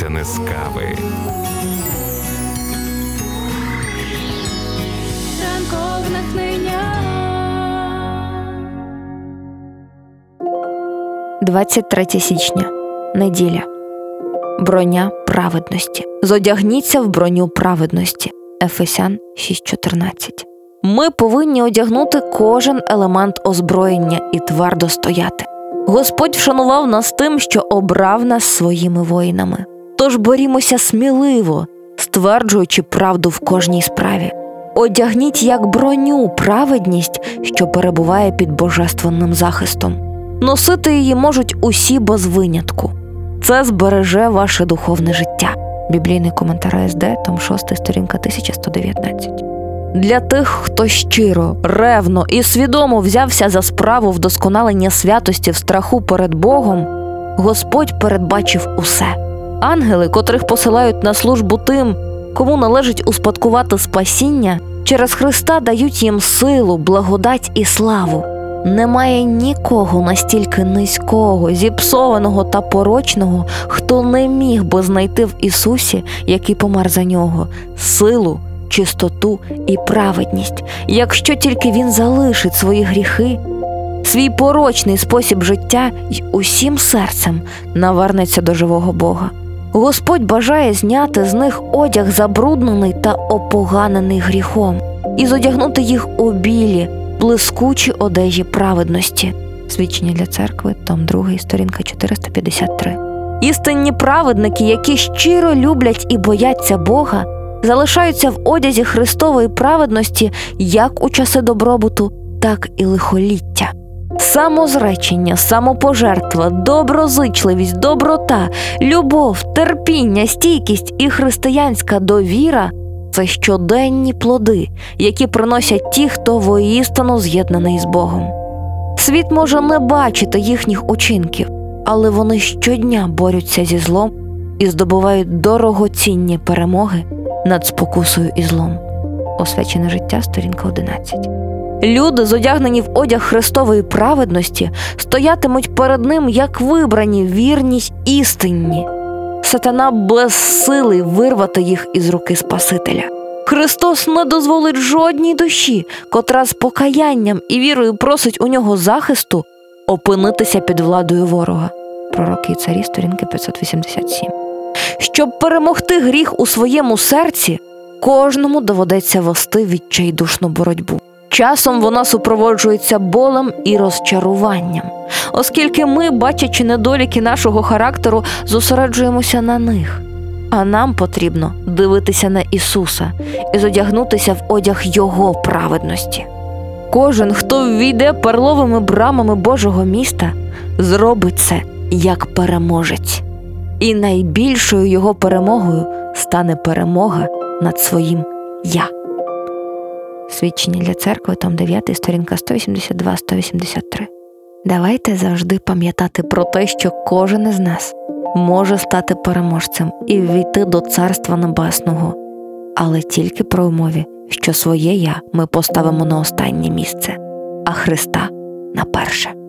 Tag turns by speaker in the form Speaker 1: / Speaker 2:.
Speaker 1: починається не з кави.
Speaker 2: Ранкове натхнення.
Speaker 3: 23 січня. Неділя. Броня праведності. Зодягніться в броню праведності. Ефесян 6:14. Ми повинні одягнути кожен елемент озброєння і твердо стояти. Господь вшанував нас тим, що обрав нас своїми воїнами. Тож борімося сміливо, стверджуючи правду в кожній справі. Одягніть як броню праведність, що перебуває під божественним захистом. Носити її можуть усі без винятку. Це збереже ваше духовне життя. Біблійний коментар АСД, том 6, сторінка 1119. Для тих, хто щиро, ревно і свідомо взявся за справу вдосконалення святості в страху перед Богом, Господь передбачив усе. Ангели, котрих посилають на службу тим, кому належить успадкувати спасіння, через Христа дають їм силу, благодать і славу. Немає нікого настільки низького, зіпсованого та порочного, хто не міг би знайти в Ісусі, який помер за нього, силу, чистоту і праведність, якщо тільки Він залишить свої гріхи, свій порочний спосіб життя й усім серцем навернеться до живого Бога. Господь бажає зняти з них одяг забруднений та опоганений гріхом і зодягнути їх у білі, блискучі одежі праведності. Свідчення для церкви, том 2, сторінка 453. Істинні праведники, які щиро люблять і бояться Бога, залишаються в одязі Христової праведності як у часи добробуту, так і лихоліття. Самозречення, самопожертва, доброзичливість, доброта, любов, терпіння, стійкість і християнська довіра – це щоденні плоди, які приносять ті, хто воістину з'єднаний з Богом. Світ може не бачити їхніх учинків, але вони щодня борються зі злом і здобувають дорогоцінні перемоги над спокусою і злом. Освячене життя, сторінка 11. Люди, зодягнені в одяг Христової праведності, стоятимуть перед Ним як вибрані, вірні й істинні. Сатана безсилий вирвати їх із руки Спасителя. Христос не дозволить жодній душі, котра з покаянням і вірою просить у нього захисту, опинитися під владою ворога. Пророки і царі, сторінки 587. Щоб перемогти гріх у своєму серці, кожному доведеться вести відчайдушну боротьбу. Часом вона супроводжується болем і розчаруванням, оскільки ми, бачачи недоліки нашого характеру, зосереджуємося на них. А нам потрібно дивитися на Ісуса і зодягнутися в одяг Його праведності. Кожен, хто ввійде перловими брамами Божого міста, зробить це як переможець. І найбільшою його перемогою стане перемога над своїм «Я». Свідчення для церкви, том 9, сторінка 182-183. Давайте завжди пам'ятати про те, що кожен із нас може стати переможцем і ввійти до Царства Небесного, але тільки при умові, що своє «Я» ми поставимо на останнє місце, а Христа – на перше.